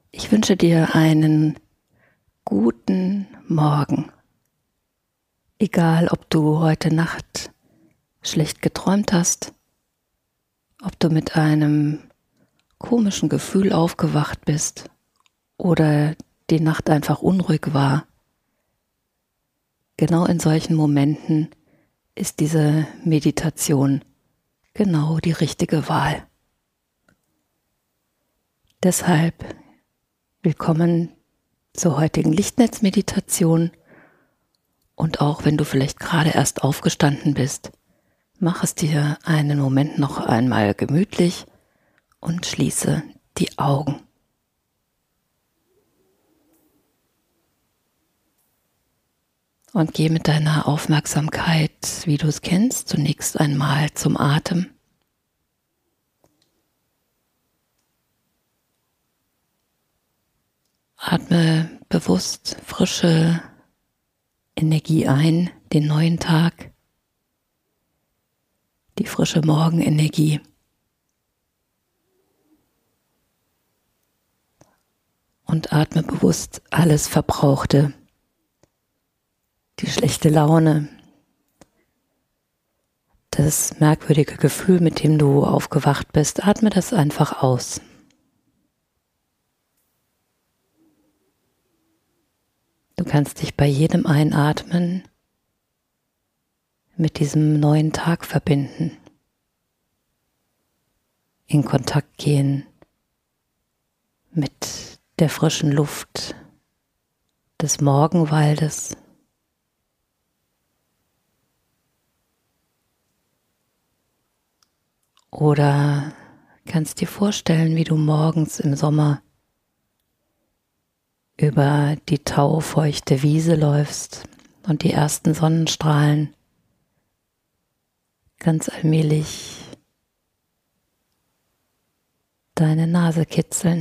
Ich wünsche dir einen guten Morgen. Egal, ob du heute Nacht schlecht geträumt hast, ob du mit einem komischen Gefühl aufgewacht bist oder die Nacht einfach unruhig war. Genau in solchen Momenten ist diese Meditation genau die richtige Wahl. Deshalb willkommen zur heutigen Lichtnetzmeditation. Und auch wenn du vielleicht gerade erst aufgestanden bist, mach es dir einen Moment noch einmal gemütlich und schließe die Augen. Und geh mit deiner Aufmerksamkeit, wie du es kennst, zunächst einmal zum Atem. Atme bewusst frische Energie ein, den neuen Tag, die frische Morgenenergie. Und atme bewusst alles Verbrauchte, die schlechte Laune, das merkwürdige Gefühl, mit dem du aufgewacht bist, atme das einfach aus. Du kannst dich bei jedem Einatmen mit diesem neuen Tag verbinden, in Kontakt gehen mit der frischen Luft des Morgenwaldes. Oder kannst dir vorstellen, wie du morgens im Sommer über die taufeuchte Wiese läufst und die ersten Sonnenstrahlen ganz allmählich deine Nase kitzeln.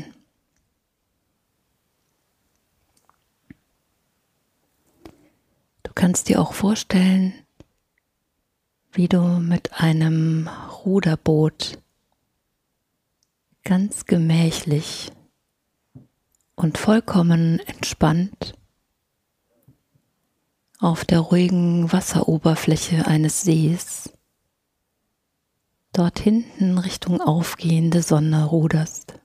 Du kannst dir auch vorstellen, wie du mit einem Ruderboot ganz gemächlich und vollkommen entspannt auf der ruhigen Wasseroberfläche eines Sees dort hinten Richtung aufgehende Sonne ruderst.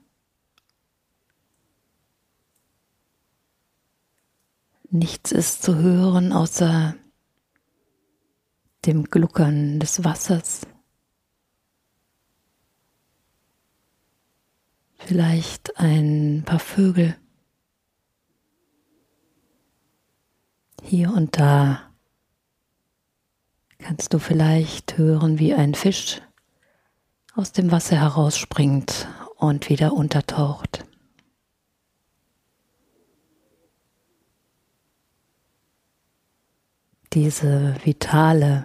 Nichts ist zu hören außer dem Gluckern des Wassers. Vielleicht ein paar Vögel. Hier und da kannst du vielleicht hören, wie ein Fisch aus dem Wasser herausspringt und wieder untertaucht. Diese vitale,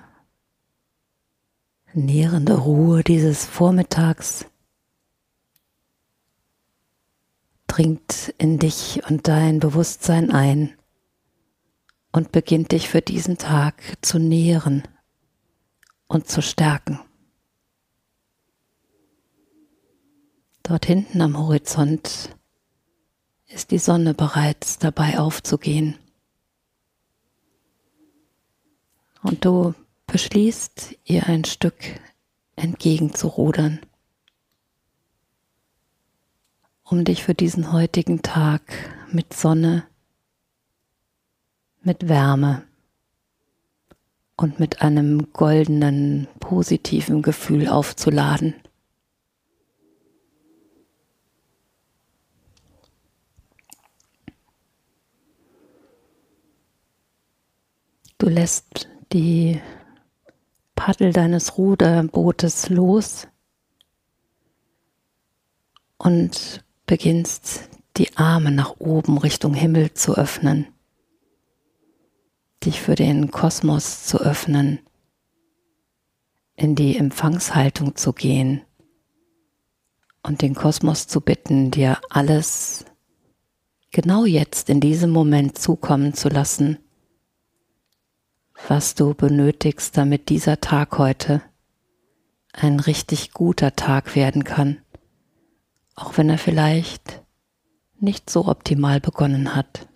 nährende Ruhe dieses Vormittags dringt in dich und dein Bewusstsein ein und beginnt dich für diesen Tag zu nähren und zu stärken. Dort hinten am Horizont ist die Sonne bereits dabei aufzugehen. Und du beschließt, ihr ein Stück entgegenzurudern, um dich für diesen heutigen Tag mit Sonne, mit Wärme und mit einem goldenen, positiven Gefühl aufzuladen. Du lässt die Paddel deines Ruderbootes los und beginnst die Arme nach oben Richtung Himmel zu öffnen, dich für den Kosmos zu öffnen, in die Empfangshaltung zu gehen und den Kosmos zu bitten, dir alles genau jetzt in diesem Moment zukommen zu lassen, was du benötigst, damit dieser Tag heute ein richtig guter Tag werden kann, auch wenn er vielleicht nicht so optimal begonnen hat.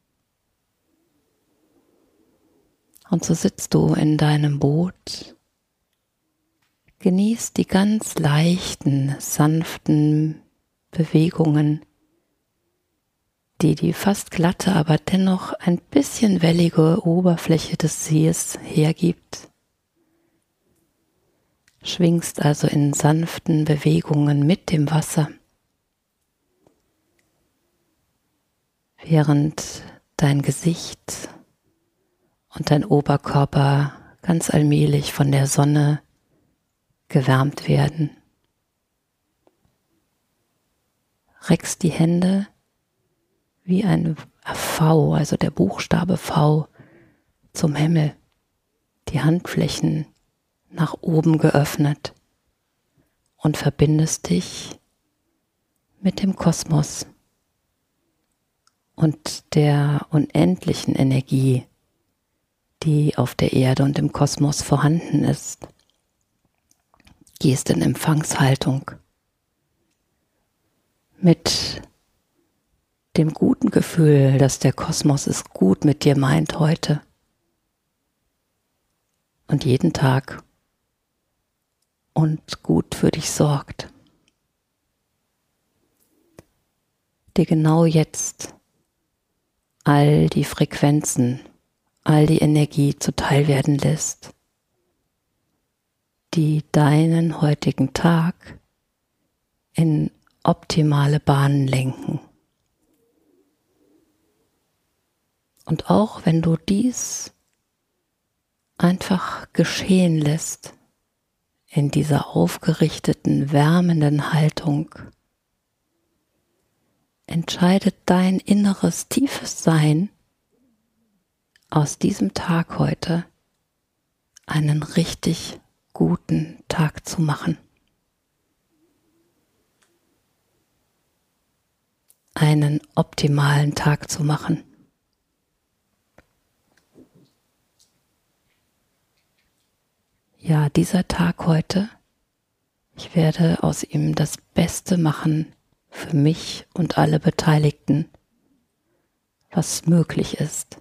Und so sitzt du in deinem Boot, genießt die ganz leichten, sanften Bewegungen, die fast glatte, aber dennoch ein bisschen wellige Oberfläche des Sees hergibt. Schwingst also in sanften Bewegungen mit dem Wasser, während dein Gesicht und dein Oberkörper ganz allmählich von der Sonne gewärmt werden. Reckst die Hände wie ein V, also der Buchstabe V, zum Himmel, die Handflächen nach oben geöffnet und verbindest dich mit dem Kosmos und der unendlichen Energie, die auf der Erde und im Kosmos vorhanden ist. Gehst in Empfangshaltung mit dem guten Gefühl, dass der Kosmos es gut mit dir meint heute und jeden Tag und gut für dich sorgt. Dir genau jetzt all die Frequenzen, all die Energie zuteil werden lässt, die deinen heutigen Tag in optimale Bahnen lenken. Und auch wenn du dies einfach geschehen lässt, in dieser aufgerichteten, wärmenden Haltung, entscheidet dein inneres, tiefes Sein, aus diesem Tag heute einen richtig guten Tag zu machen. Einen optimalen Tag zu machen. Ja, dieser Tag heute, ich werde aus ihm das Beste machen für mich und alle Beteiligten, was möglich ist.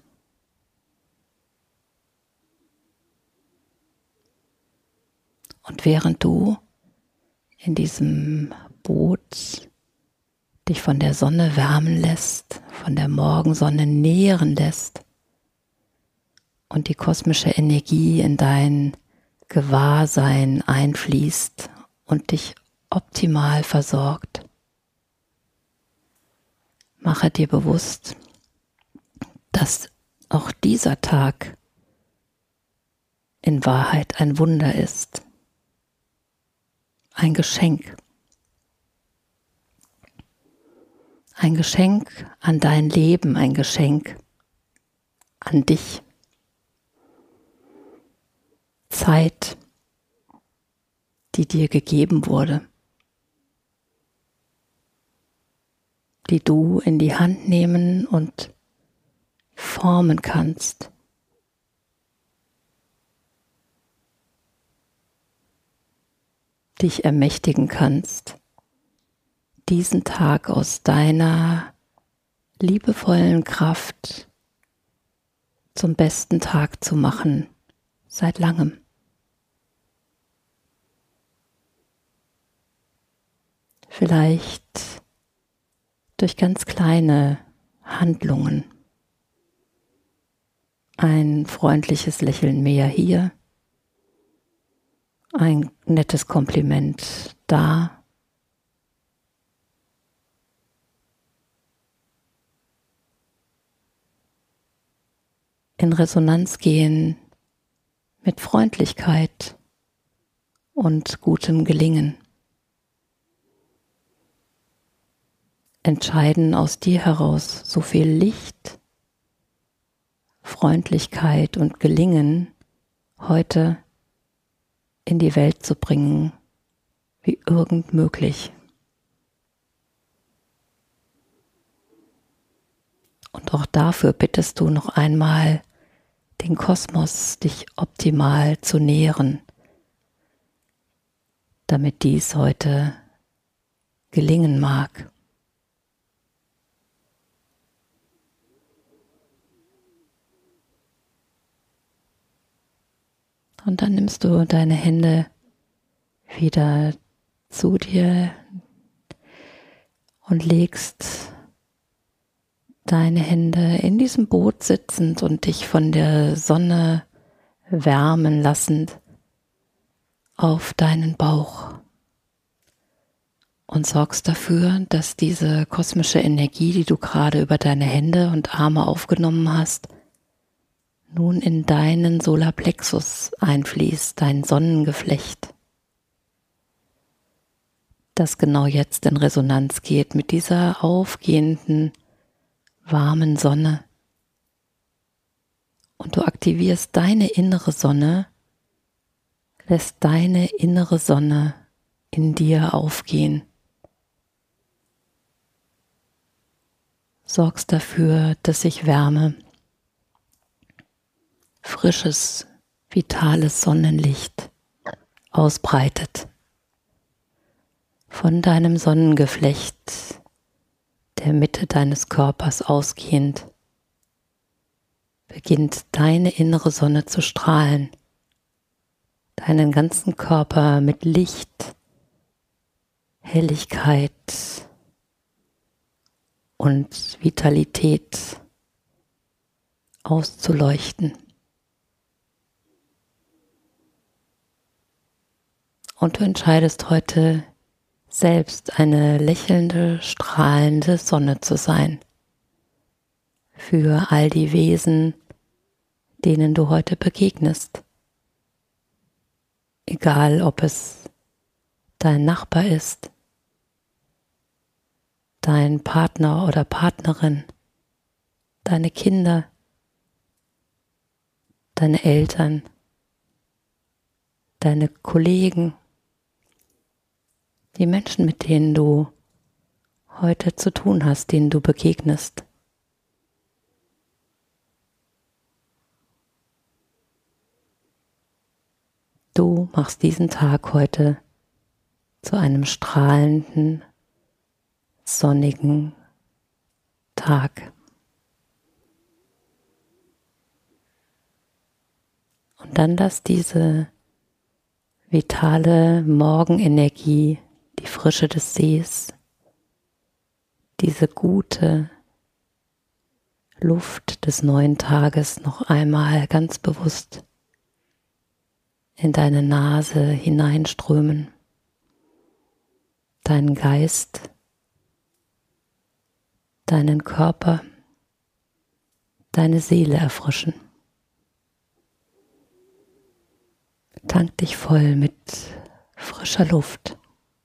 Und während du in diesem Boot dich von der Sonne wärmen lässt, von der Morgensonne nähren lässt und die kosmische Energie in dein Gewahrsein einfließt und dich optimal versorgt. Mache dir bewusst, dass auch dieser Tag in Wahrheit ein Wunder ist, ein Geschenk. Ein Geschenk an dein Leben, ein Geschenk an dich. Zeit, die dir gegeben wurde, die du in die Hand nehmen und formen kannst. Dich ermächtigen kannst, diesen Tag aus deiner liebevollen Kraft zum besten Tag zu machen, seit langem. Vielleicht durch ganz kleine Handlungen. Ein freundliches Lächeln mehr hier, ein nettes Kompliment da, in Resonanz gehen mit Freundlichkeit und gutem Gelingen. Entscheiden aus dir heraus so viel Licht, Freundlichkeit und Gelingen heute in die Welt zu bringen, wie irgend möglich. Und auch dafür bittest du noch einmal den Kosmos, dich optimal zu nähren, damit dies heute gelingen mag. Und dann nimmst du deine Hände wieder zu dir und legst deine Hände in diesem Boot sitzend und dich von der Sonne wärmen lassend auf deinen Bauch und sorgst dafür, dass diese kosmische Energie, die du gerade über deine Hände und Arme aufgenommen hast, nun in deinen Solarplexus einfließt, dein Sonnengeflecht, das genau jetzt in Resonanz geht mit dieser aufgehenden, warmen Sonne. Und du aktivierst deine innere Sonne, lässt deine innere Sonne in dir aufgehen. Sorgst dafür, dass sich Wärme, frisches, vitales Sonnenlicht ausbreitet. Von deinem Sonnengeflecht, der Mitte deines Körpers ausgehend, beginnt deine innere Sonne zu strahlen, deinen ganzen Körper mit Licht, Helligkeit und Vitalität auszuleuchten. Und du entscheidest heute selbst eine lächelnde, strahlende Sonne zu sein für all die Wesen, denen du heute begegnest. Egal, ob es dein Nachbar ist, dein Partner oder Partnerin, deine Kinder, deine Eltern, deine Kollegen, die Menschen, mit denen du heute zu tun hast, denen du begegnest. Du machst diesen Tag heute zu einem strahlenden, sonnigen Tag. Und dann lass diese vitale Morgenenergie, die Frische des Sees, diese gute Luft des neuen Tages noch einmal ganz bewusst in deine Nase hineinströmen, deinen Geist, deinen Körper, deine Seele erfrischen. Tank dich voll mit frischer Luft.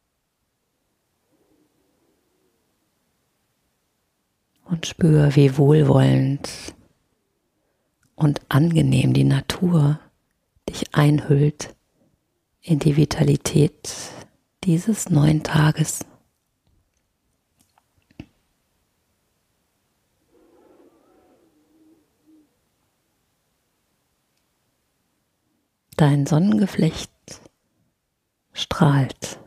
Und spür, wie wohlwollend und angenehm die Natur dich einhüllt in die Vitalität dieses neuen Tages. Dein Sonnengeflecht strahlt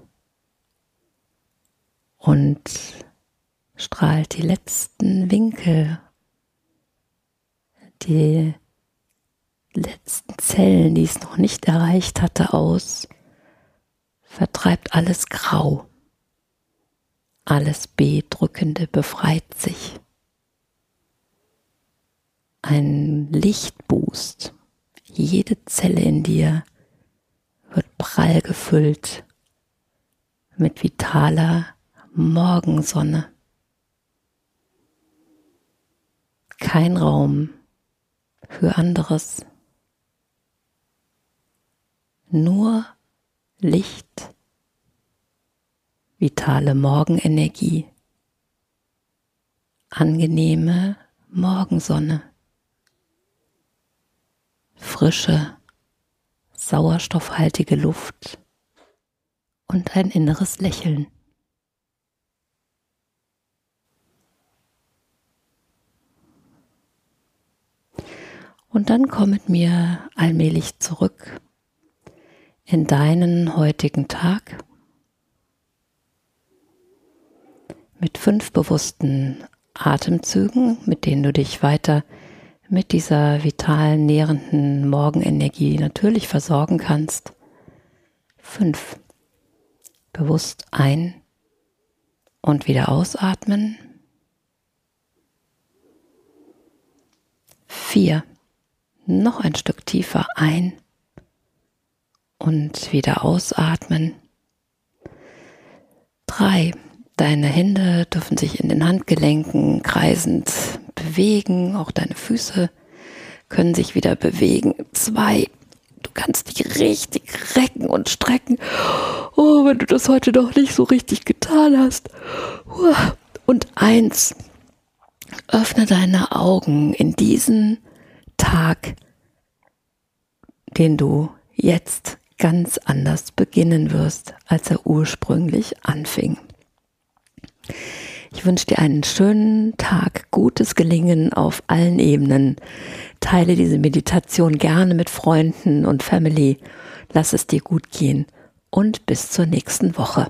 und strahlt die letzten Winkel, die letzten Zellen, die es noch nicht erreicht hatte, aus, vertreibt alles Grau, alles Bedrückende befreit sich. Ein Lichtboost, jede Zelle in dir wird prall gefüllt mit vitaler Morgensonne. Kein Raum für anderes. Nur Licht, vitale Morgenenergie, angenehme Morgensonne, frische, sauerstoffhaltige Luft und ein inneres Lächeln. Und dann komm mit mir allmählich zurück in deinen heutigen Tag mit 5 bewussten Atemzügen, mit denen du dich weiter mit dieser vitalen, nährenden Morgenenergie natürlich versorgen kannst. 5. Bewusst ein- und wieder ausatmen. 4. Noch ein Stück tiefer ein- und wieder ausatmen. 3. Deine Hände dürfen sich in den Handgelenken kreisend bewegen. Auch deine Füße können sich wieder bewegen. 2. Du kannst dich richtig recken und strecken. Oh, wenn du das heute noch nicht so richtig getan hast. Und 1. Öffne deine Augen in diesen Tag, den du jetzt ganz anders beginnen wirst, als er ursprünglich anfing. Ich wünsche dir einen schönen Tag, gutes Gelingen auf allen Ebenen. Teile diese Meditation gerne mit Freunden und Family. Lass es dir gut gehen und bis zur nächsten Woche.